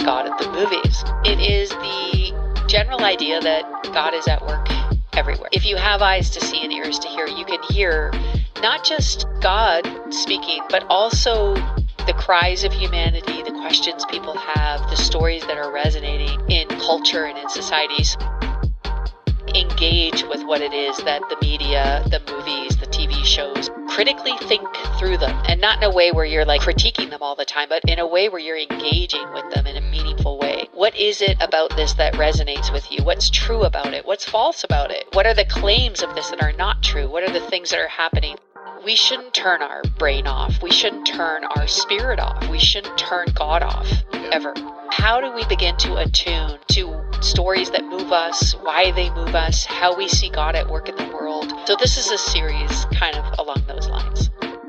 God at the movies. It is the general idea that God is at work everywhere. If you have eyes to see and ears to hear, you can hear not just God speaking, but also the cries of humanity, the questions people have, the stories that are resonating in culture and in societies. Engage with what it is that the media, the movies, the TV shows, critically think through them, and not in a way where you're like critiquing them all the time, but in a way where you're engaging with them in a meaningful way. What is it about this that resonates with you? What's true about it? What's false about it? What are the claims of this that are not true? What are the things that are happening? We shouldn't turn our brain off. We shouldn't turn our spirit off. We shouldn't turn God off, ever. How do we begin to attune to stories that move us, why they move us, how we see God at work in the world? So this is a series kind of along those lines.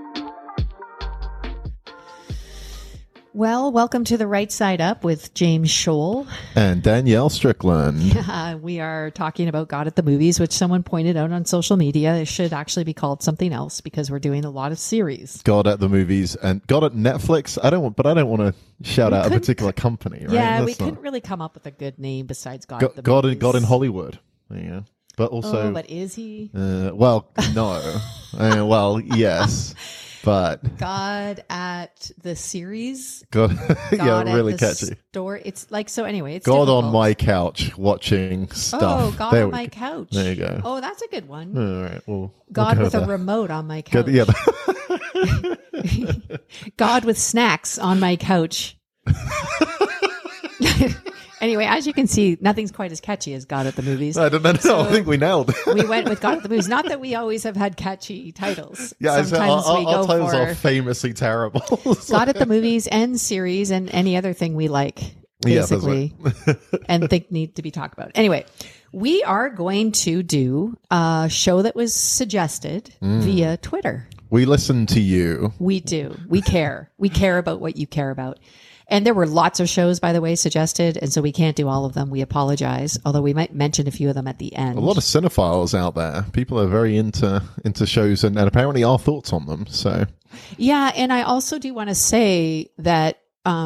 Well, welcome to The Right Side Up with James Scholl. And Danielle Strickland. We are talking about God at the movies, which someone pointed out on social media. It should actually be called something else because we're doing a lot of series. God at the movies and God at Netflix. I don't want to shout out a particular company, right? Yeah, we couldn't really come up with a good name besides God at the movies. God in Hollywood. Yeah. But also... Oh, but is he? Well, no. Well, yes. But God at the series. God yeah, really at the catchy. Store. It's like, so anyway, it's God difficult. on my couch watching stuff. Oh, God on my couch. There you go. Oh, that's a good one. All right. Well, God we'll with a remote on my couch. Yeah. God with snacks on my couch. Anyway, as you can see, nothing's quite as catchy as God at the movies. I don't know. So I think we nailed it. We went with God at the movies. Not that we always have had catchy titles. Yeah, sometimes we go titles for are famously terrible. God at the movies and series and any other thing we like, basically, and think need to be talked about. Anyway, we are going to do a show that was suggested via Twitter. We listen to you. We do. We care. We care about what you care about. And there were lots of shows, by the way, suggested, and so we can't do all of them. We apologize, although we might mention a few of them at the end. A lot of cinephiles out there. People are very into shows and apparently our thoughts on them. So yeah, and I also do want to say that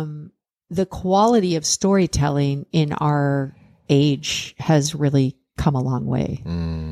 the quality of storytelling in our age has really come a long way.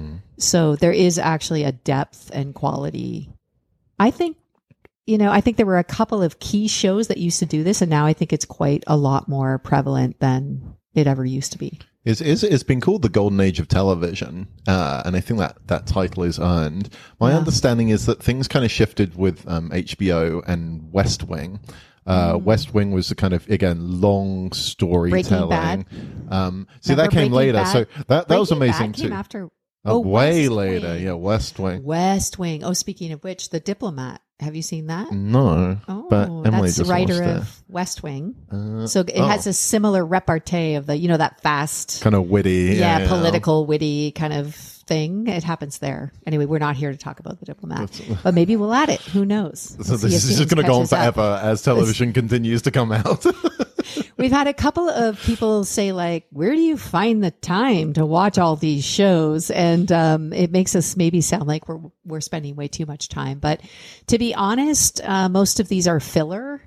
So there is actually a depth and quality. I think there were a couple of key shows that used to do this, and now I think it's quite a lot more prevalent than it ever used to be. It's been called the golden age of television, and I think that title is earned. My understanding is that things kind of shifted with HBO and West Wing. West Wing was a kind of, again, long storytelling. See, that came later, so that was amazing too. Came after. Way later, yeah, West Wing. West Wing. Oh, speaking of which, The Diplomat. Have you seen that? No. Oh, but Emily that's the just writer watched of West Wing. So it has a similar repartee of that fast, kind of witty, political, witty kind of thing. It happens there. Anyway, we're not here to talk about The Diplomat, but maybe we'll add it. Who knows? So this is just going to go on forever as television continues to come out. We've had a couple of people say, like, where do you find the time to watch all these shows? And it makes us maybe sound like we're spending way too much time. But to be honest, most of these are filler.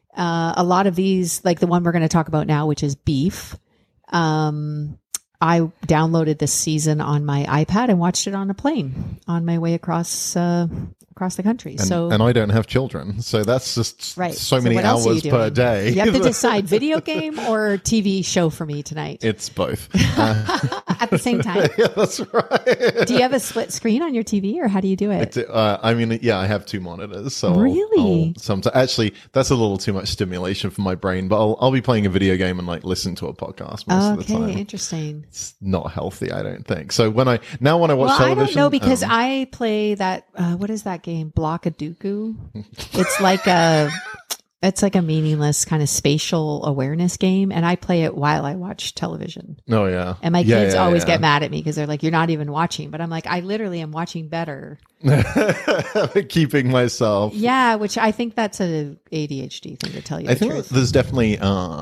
A lot of these, like the one we're going to talk about now, which is Beef. I downloaded this season on my iPad and watched it on a plane on my way across the country. And I don't have children, so that's just so many hours per day. You have to decide video game or TV show for me tonight. It's both. At the same time. Yeah, that's right. Do you have a split screen on your TV, or how do you do it? I have two monitors. So really? Actually, that's a little too much stimulation for my brain, but I'll be playing a video game and like listen to a podcast most of the time. Okay, interesting. It's not healthy, I don't think. So when I watch television, I don't know, because I play that. What is that game? Blockadoku. It's like a meaningless kind of spatial awareness game, and I play it while I watch television. Oh yeah. And my kids always get mad at me because they're like, "You're not even watching," but I'm like, I literally am watching better. Keeping myself. Yeah, which I think that's a ADHD thing to tell you. I think there's definitely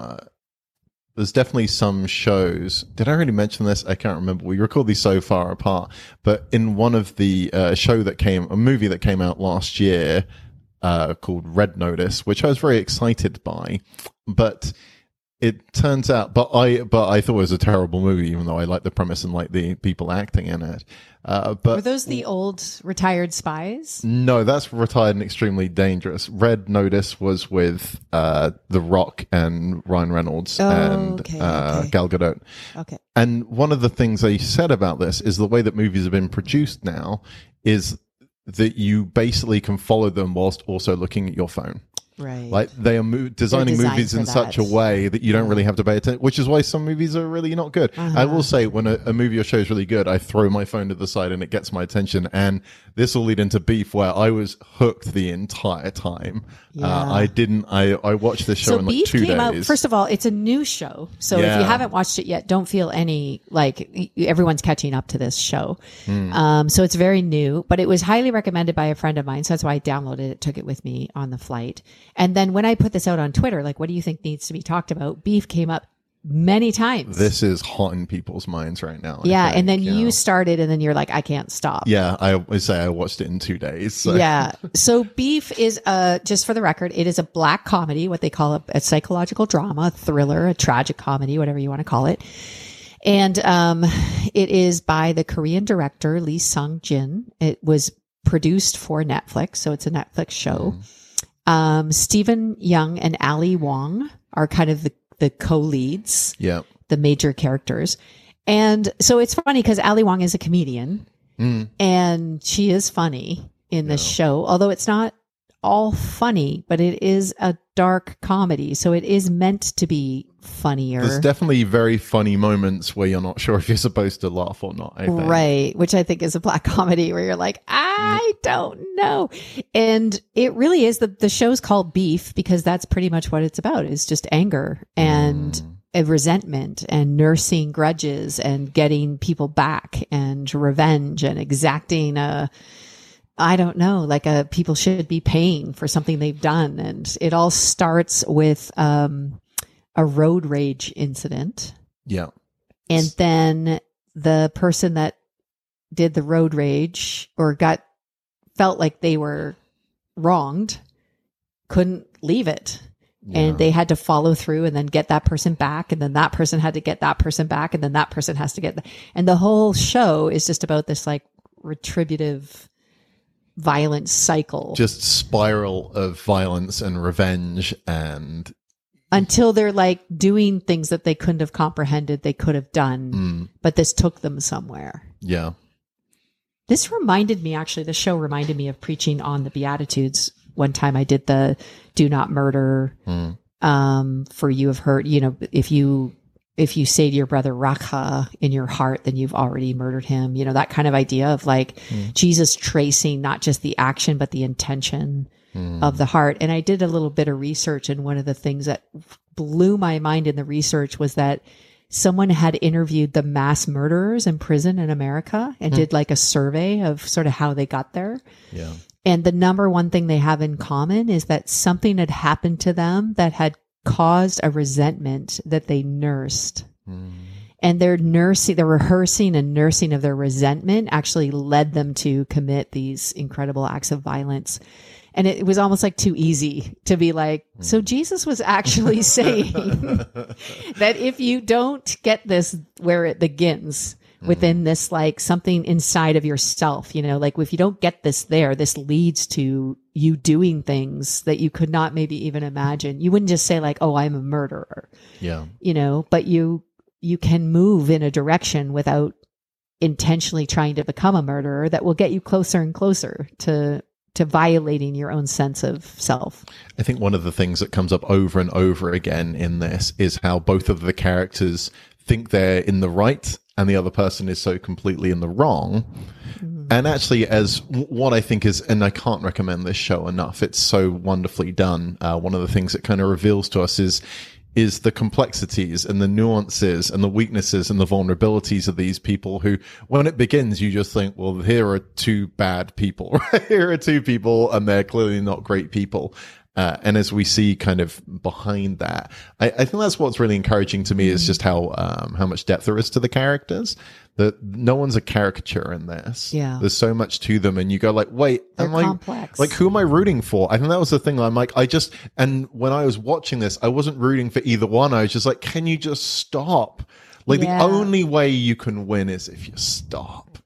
some shows. Did I already mention this? I can't remember. We record these so far apart. But in one of the a movie that came out last year called Red Notice, which I was very excited by. But it turns out, but I thought it was a terrible movie, even though I like the premise and like the people acting in it. But Were those the old retired spies? no, that's Retired and Extremely Dangerous. Red Notice was with The Rock and Ryan Reynolds and okay. Gal Gadot. Okay. And one of the things they said about this is the way that movies have been produced now is that you basically can follow them whilst also looking at your phone. Right. Like they are designing designed movies for in that. such a way that you don't really have to pay attention, which is why some movies are really not good. I will say when a movie or show is really good, I throw my phone to the side and it gets my attention. And this will lead into Beef, where I was hooked the entire time. Yeah. I watched this show So in like Beef 2 came out, days. first of all, it's a new show. So if Yeah. you haven't watched it yet, don't feel any, like, everyone's catching up to this show. So it's very new, but it was highly recommended by a friend of mine. So that's why I downloaded it, took it with me on the flight. And then when I put this out on Twitter, like, what do you think needs to be talked about? Beef came up many times. This is hot in people's minds right now. I Yeah. think, And then you know. you started and then you're like, I can't stop. Yeah, I would say I watched it in 2 days. So. Yeah. So Beef is just for the record, it is a black comedy, what they call a psychological drama, a thriller, a tragic comedy, whatever you want to call it. And it is by the Korean director Lee Sung-jin. It was produced for Netflix, so it's a Netflix show. Stephen Young and Ali Wong are kind of the co-leads, Yeah. the major characters. And so it's funny because Ali Wong is a comedian and she is funny in this show, although it's not all funny, but it is a dark comedy. So it is meant to be funnier. There's definitely very funny moments where you're not sure if you're supposed to laugh or not, I think. Right, which I think is a black comedy where you're like, I don't know. And it really is, the show's called Beef because that's pretty much what it's about. It's just anger and resentment and nursing grudges and getting people back and revenge and exacting I don't know, like people should be paying for something they've done. And it all starts with a road rage incident. Yeah. And then the person that did the road rage or felt like they were wronged couldn't leave it. Yeah. And they had to follow through and then get that person back. And then that person had to get that person back. And then that person has to get and the whole show is just about this like retributive violent cycle. Just spiral of violence and revenge and until they're like doing things that they couldn't have comprehended they could have done, but this took them somewhere. Yeah. This reminded me, actually, the show reminded me of preaching on the Beatitudes. One time I did the do not murder, for you have heard, if you say to your brother, Rakha, in your heart, then you've already murdered him. That kind of idea of like Jesus tracing not just the action, but the intention of the heart. And I did a little bit of research. And one of the things that blew my mind in the research was that someone had interviewed the mass murderers in prison in America and did like a survey of sort of how they got there. Yeah. And the number one thing they have in common is that something had happened to them that had caused a resentment that they nursed. And their rehearsing and nursing of their resentment actually led them to commit these incredible acts of violence. And it was almost like too easy to be like, so Jesus was actually saying that if you don't get this where it begins within this, like something inside of yourself, like if you don't get this there, this leads to you doing things that you could not maybe even imagine. You wouldn't just say like, oh, I'm a murderer, but you can move in a direction without intentionally trying to become a murderer that will get you closer and closer to violating your own sense of self. I think one of the things that comes up over and over again in this is how both of the characters think they're in the right and the other person is so completely in the wrong. And actually, as what I think is, and I can't recommend this show enough, it's so wonderfully done. One of the things it kind of reveals to us is the complexities and the nuances and the weaknesses and the vulnerabilities of these people who, when it begins, you just think, well, here are two bad people, right? Here are two people and they're clearly not great people. And as we see kind of behind that, I think that's what's really encouraging to me is just how much depth there is to the characters. That no one's a caricature in this. Yeah. There's so much to them, and you go like, wait, They're I'm like, complex. like, who am I rooting for? I think that was the thing. I'm like, and when I was watching this, I wasn't rooting for either one. I was just like, can you just stop? Like, Yeah. the only way you can win is if you stop.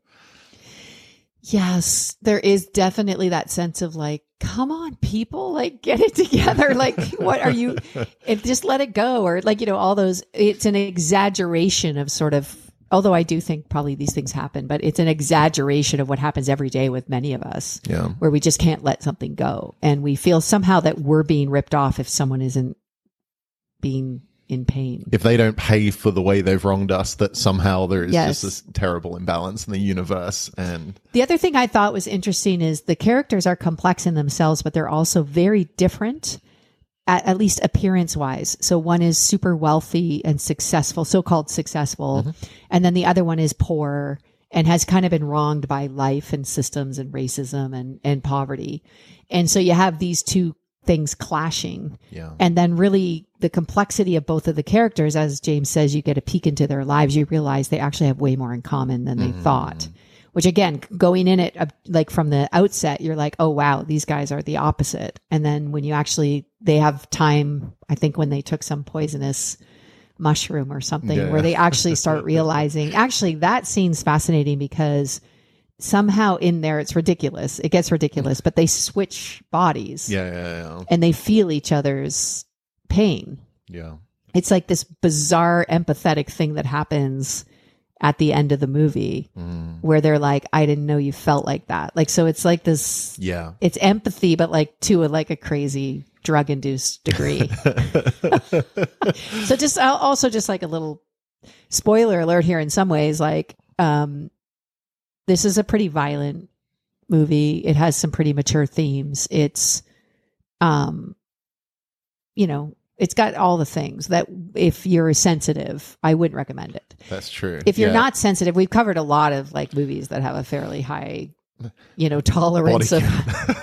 Yes, there is definitely that sense of like, come on, people, like get it together. Like, what are you, if just let it go, or like, all those, it's an exaggeration of sort of, although I do think probably these things happen, but it's an exaggeration of what happens every day with many of us, where we just can't let something go. And we feel somehow that we're being ripped off if someone isn't being in pain. If they don't pay for the way they've wronged us, that somehow there is just this terrible imbalance in the universe. And the other thing I thought was interesting is the characters are complex in themselves, but they're also very different, at least appearance wise. So one is super wealthy and successful, so-called successful. And then the other one is poor and has kind of been wronged by life and systems and racism and poverty. And so you have these two things clashing. And then really the complexity of both of the characters, as James says, you get a peek into their lives, you realize they actually have way more in common than they thought, which again, going in it, like from the outset, you're like, oh wow, these guys are the opposite. And then when they have time, I think when they took some poisonous mushroom or something, where they actually start realizing, actually that scene's fascinating because somehow in there it gets ridiculous, but they switch bodies and they feel each other's pain. It's like this bizarre empathetic thing that happens at the end of the movie where they're like, I didn't know you felt like that. Like, so it's like this, it's empathy, but like to a crazy drug induced degree. So just also just like a little spoiler alert here in some ways, like, this is a pretty violent movie. It has some pretty mature themes. It's, it's got all the things that if you're sensitive, I wouldn't recommend it. That's true. If you're not sensitive, we've covered a lot of like movies that have a fairly high, tolerance of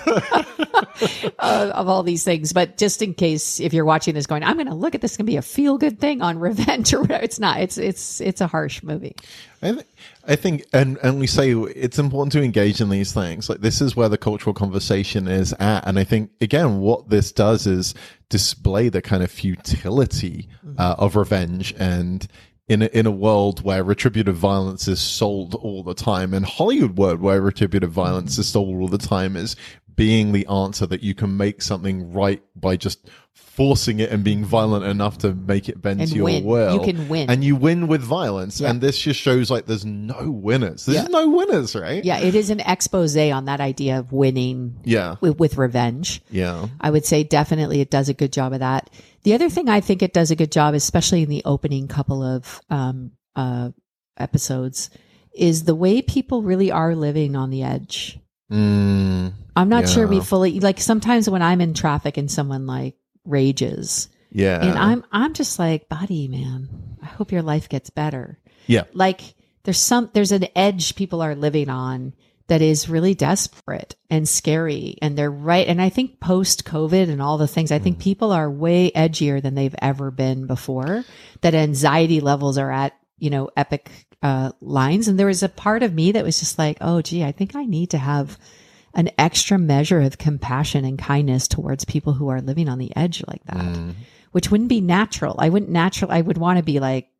of all these things. But just in case, if you're watching this going, I'm going to look at this, can be a feel good thing on revenge or whatever. It's not. It's a harsh movie. I think, and we say it's important to engage in these things. Like, this is where the cultural conversation is at. And I think, again, what this does is display the kind of futility of revenge. And in a world where retributive violence is sold all the time, and Hollywood world where retributive violence is sold all the time, is being the answer that you can make something right by just forcing it and being violent enough to make it bend to your will. You can win. And you win with violence. And this just shows like there's no winners. There's no winners, right? Yeah, it is an expose on that idea of winning with revenge. I would say definitely it does a good job of that. The other thing I think it does a good job, especially in the opening couple of episodes, is the way people really are living on the edge. I'm not sure we fully, like, sometimes when I'm in traffic and someone like rages, and I'm just like, buddy, man, I hope your life gets better. Like there's an edge people are living on that is really desperate and scary, and they're right. And I think post COVID and all the things, I think people are way edgier than they've ever been before, that anxiety levels are at, epic lines. And there was a part of me that was just like, oh gee, I think I need to have an extra measure of compassion and kindness towards people who are living on the edge like that, which wouldn't be natural. I would want to be like,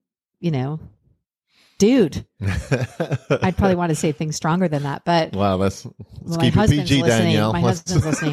dude, I'd probably want to say things stronger than that, but wow, let's keep it PG, Danielle. My husband's listening.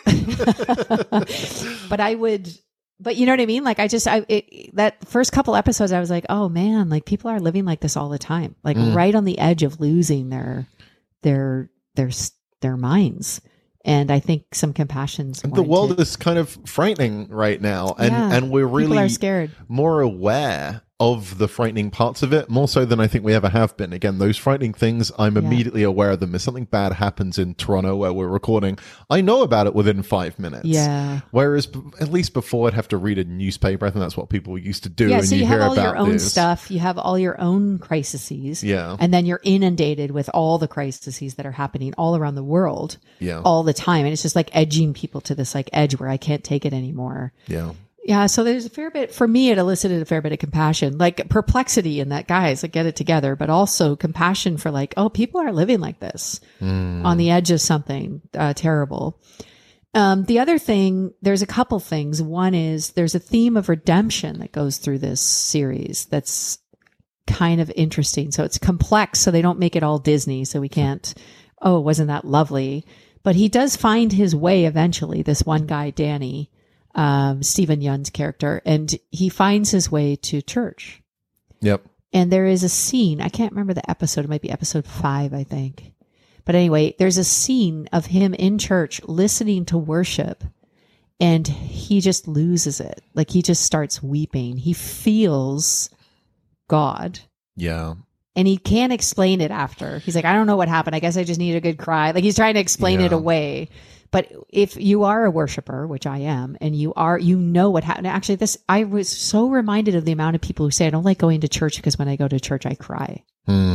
But you know what I mean? Like that first couple episodes, I was like, oh man, like people are living like this all the time, like right on the edge of losing their minds. And I think some compassion's the world is kind of frightening right now, and we're really people are scared, more aware of the frightening parts of it, more so than I think we ever have been. Again, those frightening things, I'm immediately aware of them. If something bad happens in Toronto where we're recording, I know about it within 5 minutes. Yeah. Whereas at least before I'd have to read a newspaper. I think that's what people used to do. Yeah, and so you have hear all about your own this. stuff. You have all your own crises. Yeah. And then you're inundated with all the crises that are happening all around the world all the time. And it's just like edging people to this like edge where I can't take it anymore. Yeah. Yeah, so there's a fair bit, for me, it elicited a fair bit of compassion, like perplexity in that, guys, like get it together, but also compassion for like, oh, people are living like this on the edge of something terrible. The other thing, there's a couple things. One is there's a theme of redemption that goes through this series that's kind of interesting. So it's complex, so they don't make it all Disney, so we can't, oh, wasn't that lovely? But he does find his way eventually, this one guy, Danny, Stephen Yeun's character, and he finds his way to church. Yep. And there is a scene, I can't remember the episode, it might be episode 5, I think. But anyway, there's a scene of him in church listening to worship, and he just loses it. Like he just starts weeping. He feels God. Yeah. And he can't explain it after. He's like, I don't know what happened. I guess I just need a good cry. Like he's trying to explain it away. But if you are a worshiper, which I am, and you know what happened. Actually, I was so reminded of the amount of people who say, I don't like going to church because when I go to church, I cry.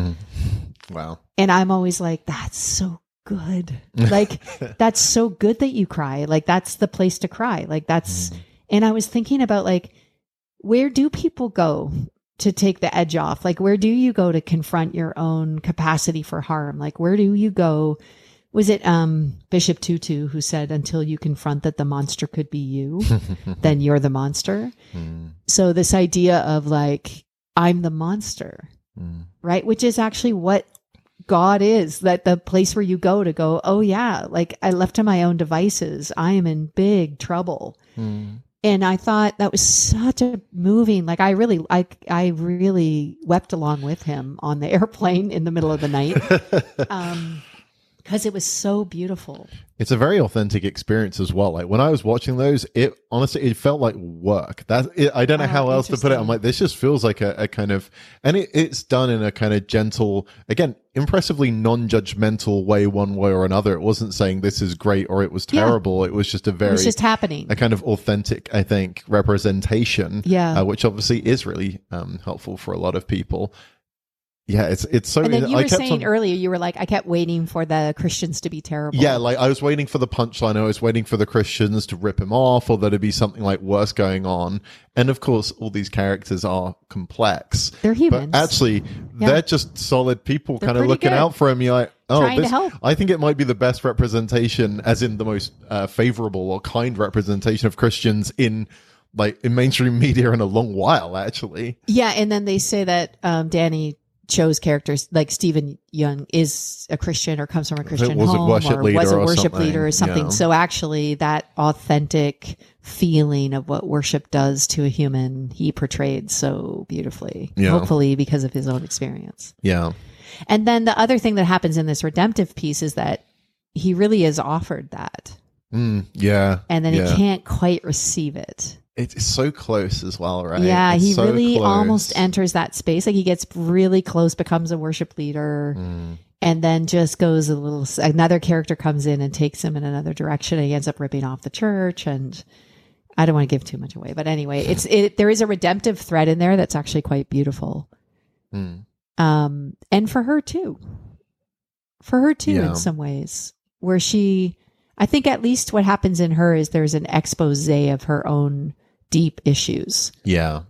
Wow. And I'm always like, that's so good. Like, that's so good that you cry. Like, that's the place to cry. Like, that's, and I was thinking about like, where do people go to take the edge off? Like, where do you go to confront your own capacity for harm? Like, where do you go? Was it Bishop Tutu who said, until you confront that the monster could be you, then you're the monster? So this idea of like, I'm the monster, right? Which is actually what God is, that the place where you go to go, oh yeah, like I left to my own devices, I am in big trouble. And I thought that was such a moving, like I really wept along with him on the airplane in the middle of the night. Because it was so beautiful. It's a very authentic experience as well. Like when I was watching those, it honestly, it felt like work. I don't know how else to put it. I'm like, this just feels like a kind of, and it's done in a kind of gentle, again, impressively non-judgmental way, one way or another. It wasn't saying this is great or it was terrible. It was just it was just happening. A kind of authentic, I think, representation. Yeah. Which obviously is really helpful for a lot of people. Yeah, it's so. And then you were saying earlier, you were like, I kept waiting for the Christians to be terrible. Yeah, like I was waiting for the punchline. I was waiting for the Christians to rip him off, or there to be something like worse going on. And of course, all these characters are complex. They're humans, but actually, they're just solid people, kind of looking out for him. You're like, oh, trying to help. I think it might be the best representation, as in the most favorable or kind representation of Christians in mainstream media in a long while. Actually, yeah. And then they say that Danny Cho's characters, like Stephen Yeun, is a Christian or comes from a Christian home or was a worship leader or something. Yeah. So actually that authentic feeling of what worship does to a human, he portrayed so beautifully, hopefully because of his own experience. Yeah. And then the other thing that happens in this redemptive piece is that he really is offered that. Yeah. And then he can't quite receive it. It's so close as well, right? Yeah, it's he so really close. almost enters that space. Like he gets really close, becomes a worship leader, and then just goes another character comes in and takes him in another direction. And he ends up ripping off the church. And I don't want to give too much away, but anyway, there is a redemptive thread in there that's actually quite beautiful. And for her too. In some ways, where I think at least what happens in her is there's an expose of her own deep issues. Yeah.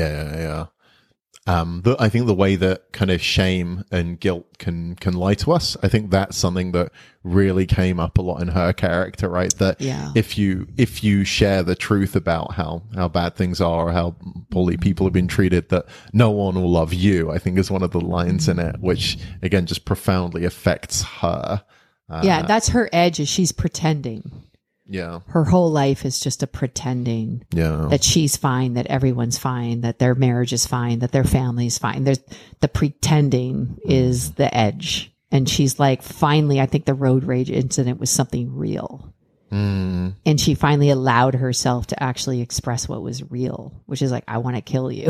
I think the way that kind of shame and guilt can lie to us, I think that's something that really came up a lot in her character, right? That if you share the truth about how bad things are or how poorly people have been treated, that no one will love you, I think is one of the lines in it, which again just profoundly affects her. That's her edge, is she's pretending. Yeah. Her whole life is just a pretending that she's fine, that everyone's fine, that their marriage is fine, that their family's fine. The pretending is the edge. And she's like, finally, I think the road rage incident was something real. And she finally allowed herself to actually express what was real, which is like, I want to kill you.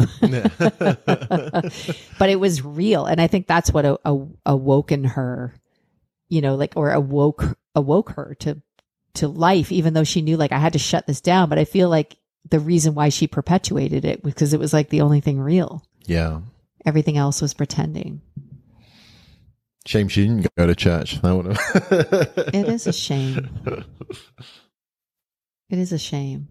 But it was real. And I think that's what awoken her, you know, like, or awoke her to life, even though she knew, like, I had to shut this down. But I feel like the reason why she perpetuated it was because it was like the only thing real. Yeah. Everything else was pretending. Shame she didn't go to church. That would have. It is a shame. It is a shame.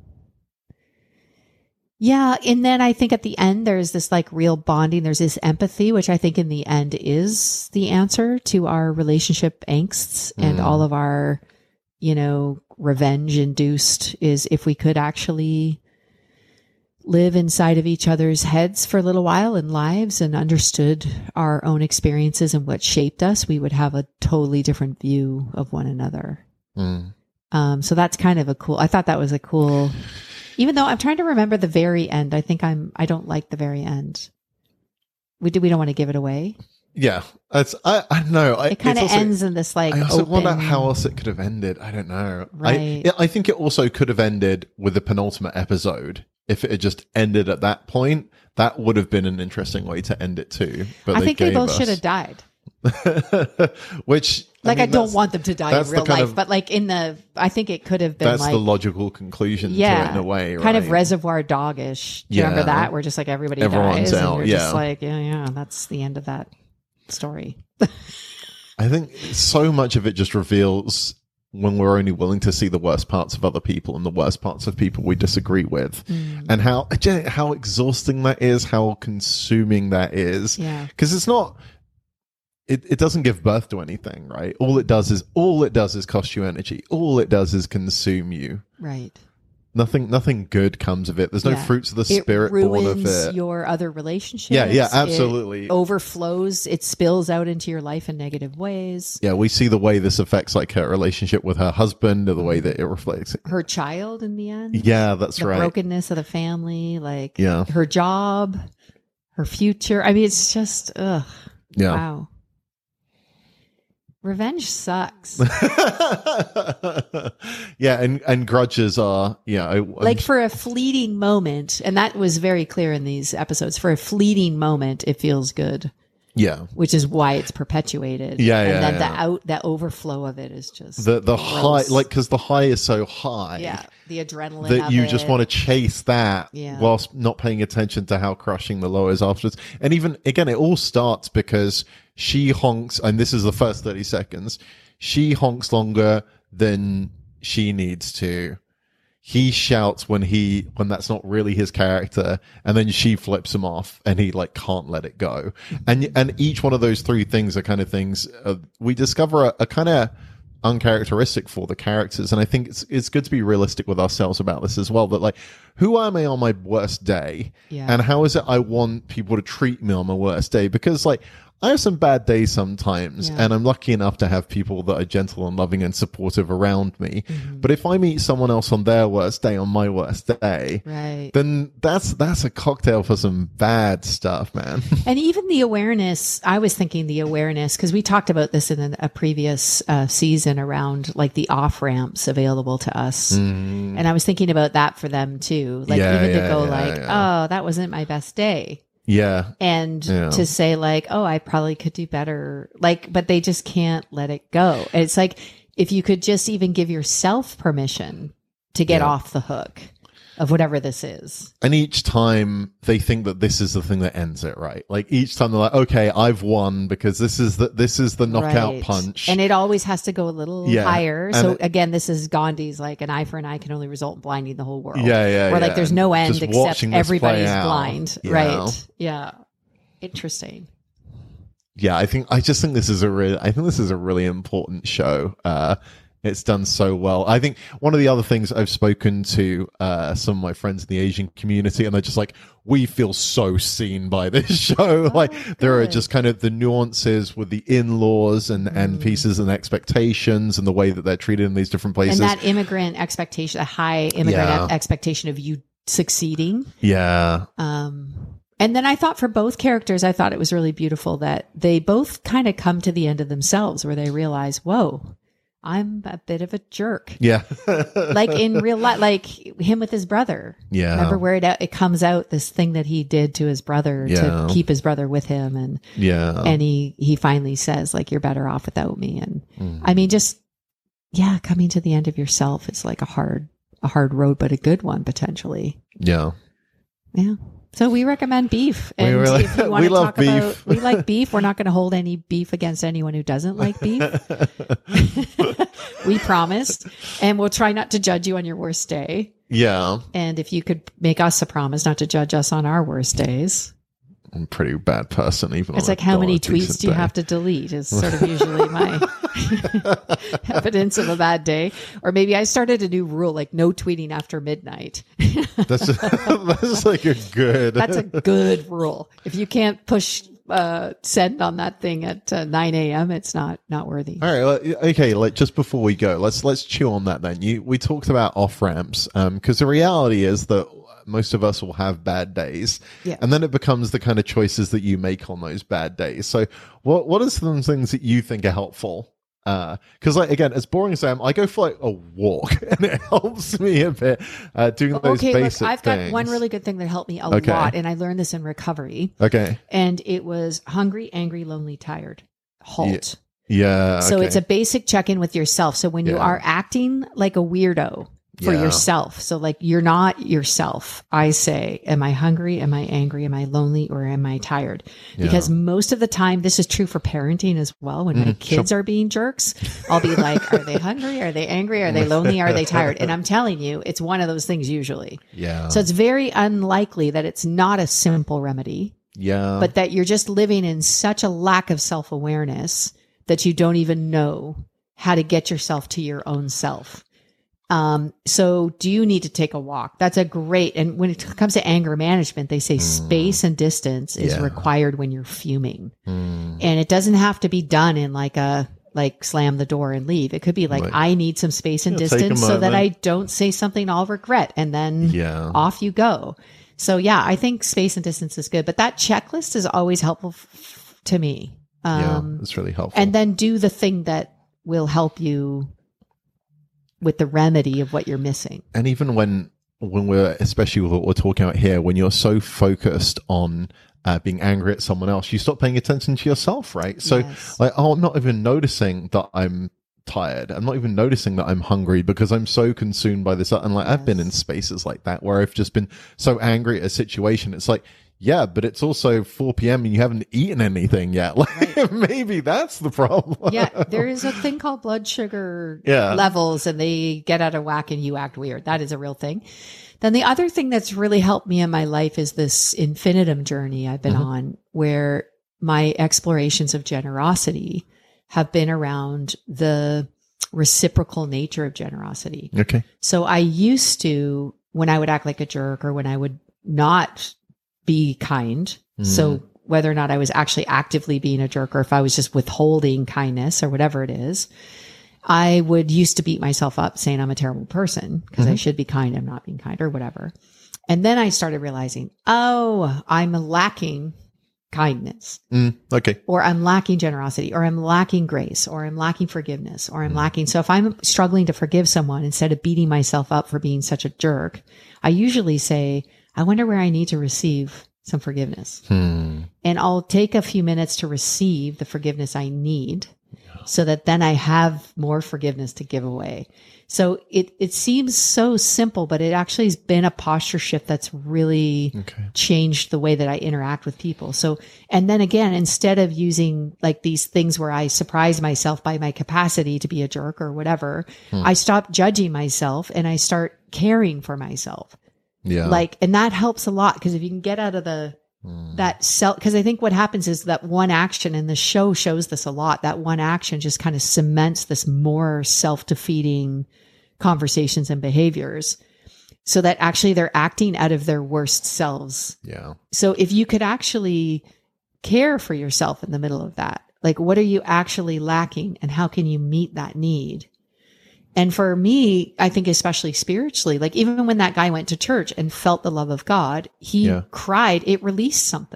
Yeah. And then I think at the end, there's this like real bonding. There's this empathy, which I think in the end is the answer to our relationship angsts and all of our, you know, revenge induced, is if we could actually live inside of each other's heads for a little while and lives and understood our own experiences and what shaped us, we would have a totally different view of one another. So that's kind of I thought that was a cool, even though I'm trying to remember the very end. I think I don't like the very end. We don't want to give it away. Yeah. I don't know. It kind of ends in this like, I also open, wonder how else it could have ended. I don't know. Right. I think it also could have ended with the penultimate episode. If it had just ended at that point, that would have been an interesting way to end it too. But I think they both should have died. Which, I don't want them to die in real life, but like I think it could have been that's like the logical conclusion to it in a way, right? Kind of Reservoir Doggish. Do you remember that? Where just like everyone's dies out, and you're just like, yeah, that's the end of that story. I think so much of it just reveals when we're only willing to see the worst parts of other people and the worst parts of people we disagree with, and how exhausting that is, how consuming that is. Yeah. Because it's not, it doesn't give birth to anything, right? All it does is cost you energy. All it does is consume you. Right. Nothing good comes of it. There's no fruits of the spirit born of it. It ruins your other relationships. Yeah, absolutely. It overflows. It spills out into your life in negative ways. Yeah, we see the way this affects like her relationship with her husband, or the way that it reflects her child in the end. Yeah, that's right. The brokenness of the family, like yeah, her job, her future. I mean, it's just wow. Revenge sucks. Yeah, and grudges are, like for a fleeting moment, and that was very clear in these episodes. For a fleeting moment, it feels good. Yeah, which is why it's perpetuated. Yeah, and then the overflow of it is just the gross. high, like because the high is so high. Yeah, the adrenaline that of you it. just want to chase that, whilst not paying attention to how crushing the low is afterwards. And even again, it all starts because she honks, and this is the first 30 seconds. She honks longer than she needs to. He shouts when that's not really his character, and then she flips him off, and he like can't let it go. And each one of those three things are kind of things we discover are kind of uncharacteristic for the characters. And I think it's good to be realistic with ourselves about this as well. That like, who am I on my worst day, and how is it I want people to treat me on my worst day? Because like, I have some bad days sometimes, and I'm lucky enough to have people that are gentle and loving and supportive around me. But if I meet someone else on their worst day, on my worst day, then that's a cocktail for some bad stuff, man. And even the awareness, I was thinking the awareness, because we talked about this in a previous season around like the off ramps available to us. And I was thinking about that for them too. Like oh, that wasn't my best day. Yeah. And to say like, oh, I probably could do better. Like, but they just can't let it go. And it's like, if you could just even give yourself permission to get off the hook of whatever this is. And each time they think that this is the thing that ends it, right? Like each time they're like, okay, I've won because this is the knockout punch. And it always has to go a little higher. And so again, this is Gandhi's like an eye for an eye can only result in blinding the whole world. Where like there's no end except everybody's blind. Right. Yeah. Interesting. Yeah, I just think this is a really important show. It's done so well. I think one of the other things I've spoken to some of my friends in the Asian community, and they're just like, we feel so seen by this show. There are just kind of the nuances with the in-laws and pieces and expectations and the way that they're treated in these different places. And that immigrant expectation, a high immigrant expectation of you succeeding. Yeah. And then I thought for both characters, I thought it was really beautiful that they both kind of come to the end of themselves where they realize, whoa, I'm a bit of a jerk. Yeah. Like in real life, like him with his brother. Yeah. Remember where it comes out, this thing that he did to his brother to keep his brother with him. And he finally says, like, you're better off without me. And I mean, just, coming to the end of yourself is like a hard road, but a good one potentially. Yeah. Yeah. So we recommend beef. And if you want to talk about, we like beef. We're not going to hold any beef against anyone who doesn't like beef. We promised. And we'll try not to judge you on your worst day. Yeah. And if you could make us a promise not to judge us on our worst days. I'm a pretty bad person, even. It's like, how many tweets do you have to delete is sort of usually my evidence of a bad day. Or maybe I started a new rule, like no tweeting after midnight. That's like a good. That's a good rule. If you can't push send on that thing at 9 a.m., it's not worthy. All right. Okay. Like, just before we go, let's chew on that then. We talked about off ramps, because the reality is that most of us will have bad days, and then it becomes the kind of choices that you make on those bad days. So what are some things that you think are helpful? Because, like, again, as boring as I am, I go for like a walk and it helps me a bit doing those basic I've got one really good thing that helped me a lot, and I learned this in recovery. Okay. And it was hungry, angry, lonely, tired. Halt. Yeah. So it's a basic check-in with yourself. So when you are acting like a weirdo for yourself, so like you're not yourself, I say, am I hungry? Am I angry? Am I lonely? Or am I tired? Because most of the time, this is true for parenting as well. When my kids are being jerks, I'll be like, are they hungry? Are they angry? Are they lonely? Are they tired? And I'm telling you, it's one of those things usually. Yeah. So it's very unlikely that it's not a simple remedy. Yeah. But that you're just living in such a lack of self-awareness that you don't even know how to get yourself to your own self. So do you need to take a walk? That's a great, and when it comes to anger management, they say space and distance is required when you're fuming. And it doesn't have to be done in like slam the door and leave. It could be like, I need some space and distance so that I don't say something I'll regret, and then off you go. So I think space and distance is good, but that checklist is always helpful to me. It's really helpful. And then do the thing that will help you with the remedy of what you're missing. And even when we're, especially with what we're talking about here, when you're so focused on being angry at someone else, you stop paying attention to yourself, right? So like, I'm not even noticing that I'm tired. I'm not even noticing that I'm hungry because I'm so consumed by this. And like, I've been in spaces like that where I've just been so angry at a situation. It's like, but it's also 4 p.m. and you haven't eaten anything yet. Like, maybe that's the problem. There is a thing called blood sugar levels, and they get out of whack and you act weird. That is a real thing. Then the other thing that's really helped me in my life is this infinitum journey I've been on, where my explorations of generosity have been around the reciprocal nature of generosity. Okay. So I used to, when I would act like a jerk or when I would not be kind. So whether or not I was actually actively being a jerk or if I was just withholding kindness or whatever it is, I would used to beat myself up saying I'm a terrible person because I should be kind. I'm not being kind or whatever. And then I started realizing, I'm lacking kindness. Okay. Or I'm lacking generosity, or I'm lacking grace, or I'm lacking forgiveness, or I'm lacking. So if I'm struggling to forgive someone, instead of beating myself up for being such a jerk, I usually say, I wonder where I need to receive some forgiveness. And I'll take a few minutes to receive the forgiveness I need so that then I have more forgiveness to give away. So it seems so simple, but it actually has been a posture shift that's really changed the way that I interact with people. So, and then again, instead of using like these things where I surprise myself by my capacity to be a jerk or whatever, I stop judging myself and I start caring for myself. And that helps a lot, because if you can get out of that self, because I think what happens is that one action, and the show shows this a lot, that one action just kind of cements this more self-defeating conversations and behaviors, so that actually they're acting out of their worst selves. So if you could actually care for yourself in the middle of that, like, what are you actually lacking and how can you meet that need? And for me, I think especially spiritually, like even when that guy went to church and felt the love of God, he cried, it released something.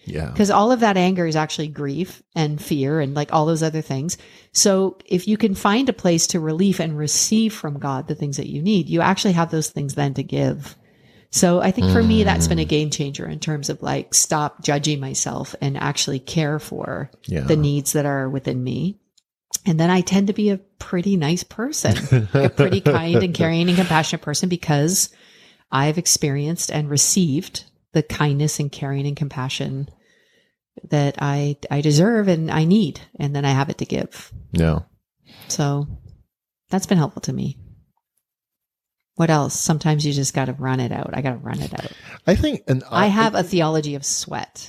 Yeah. Because all of that anger is actually grief and fear and like all those other things. So if you can find a place to relief and receive from God the things that you need, you actually have those things then to give. So I think for me, that's been a game changer in terms of like, stop judging myself and actually care for the needs that are within me. And then I tend to be a pretty nice person, a pretty kind and caring and compassionate person, because I've experienced and received the kindness and caring and compassion that I deserve and I need. And then I have it to give. Yeah. So that's been helpful to me. What else? Sometimes you just got to run it out. I got to run it out. I think, and I have a theology of sweat.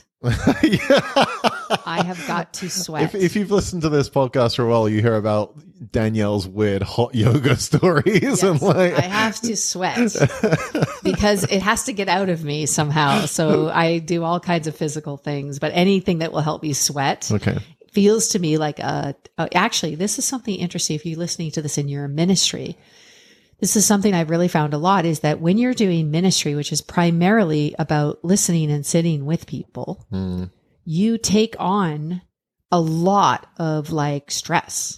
I have got to sweat. If you've listened to this podcast for a while, you hear about Danielle's weird hot yoga stories. Yes, and like, I have to sweat because it has to get out of me somehow. So I do all kinds of physical things, but anything that will help me sweat feels to me like actually, this is something interesting. If you're listening to this in your ministry, this is something I've really found a lot, is that when you're doing ministry, which is primarily about listening and sitting with people, you take on a lot of like stress,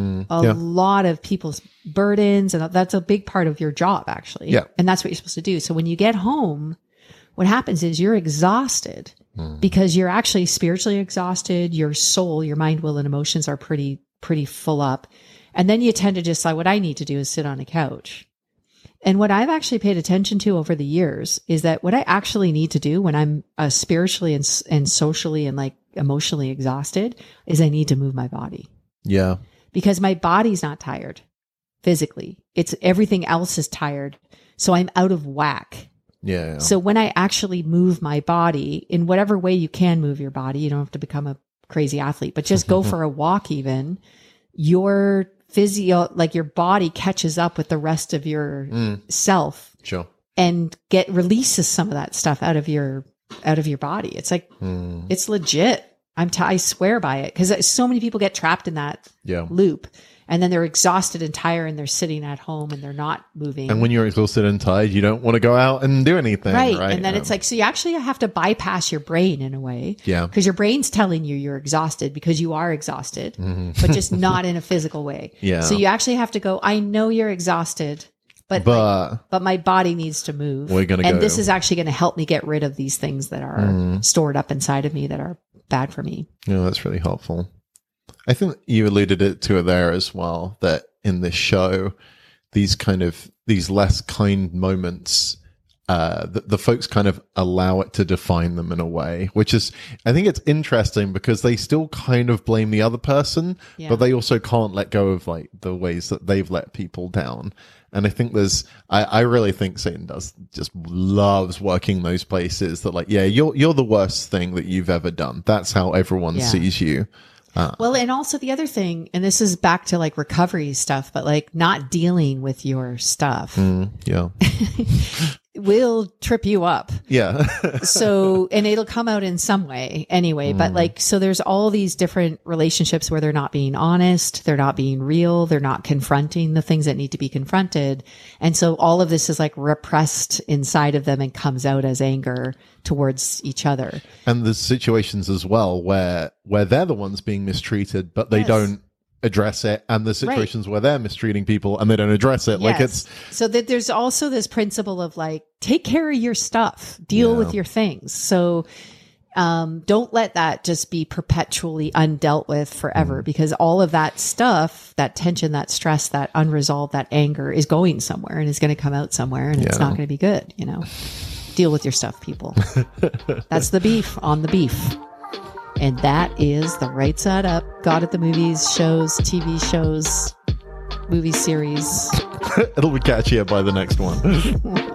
a lot of people's burdens. And that's a big part of your job, actually. Yeah. And that's what you're supposed to do. So when you get home, what happens is you're exhausted because you're actually spiritually exhausted. Your soul, your mind, will, and emotions are pretty full up. And then you tend to just like, what I need to do is sit on a couch. And what I've actually paid attention to over the years is that what I actually need to do when I'm spiritually and socially and like emotionally exhausted is I need to move my body. Yeah. Because my body's not tired physically. It's everything else is tired. So I'm out of whack. Yeah. So when I actually move my body in whatever way you can move your body, you don't have to become a crazy athlete, but just go for a walk even. Your physio, like your body catches up with the rest of your self, and releases some of that stuff out of your body. It's like it's legit. I swear by it, because so many people get trapped in that loop, and then they're exhausted and tired, and they're sitting at home and they're not moving. And when you're exhausted and tired, you don't want to go out and do anything, right? And then it's like, so you actually have to bypass your brain in a way, because your brain's telling you you're exhausted because you are exhausted, but just not in a physical way. So you actually have to go, I know you're exhausted, but my body needs to move. And this is actually going to help me get rid of these things that are stored up inside of me that are bad for me. Yeah, that's really helpful. I think you alluded to it there as well, that in this show, these less kind moments, the folks kind of allow it to define them in a way, which is, I think it's interesting because they still kind of blame the other person, but they also can't let go of like the ways that they've let people down. And I think I really think Satan just loves working those places that like, you're the worst thing that you've ever done. That's how everyone sees you. Well, and also the other thing, and this is back to like recovery stuff, but like not dealing with your stuff will trip you up. So, and it'll come out in some way anyway, but like, so there's all these different relationships where they're not being honest, they're not being real, they're not confronting the things that need to be confronted. And so all of this is like repressed inside of them and comes out as anger towards each other. And there's situations as well where they're the ones being mistreated, but they don't address it, and the situations where they're mistreating people and they don't address it. Like it's so that there's also this principle of like, take care of your stuff, deal with your things. So don't let that just be perpetually undealt with forever, because all of that stuff, that tension, that stress, that unresolved, that anger is going somewhere and is going to come out somewhere, and it's not going to be good. Deal with your stuff, people. That's the beef on the beef. And that is the Right Side Up God at the Movies shows, TV shows, movie series. It'll be catchier by the next one.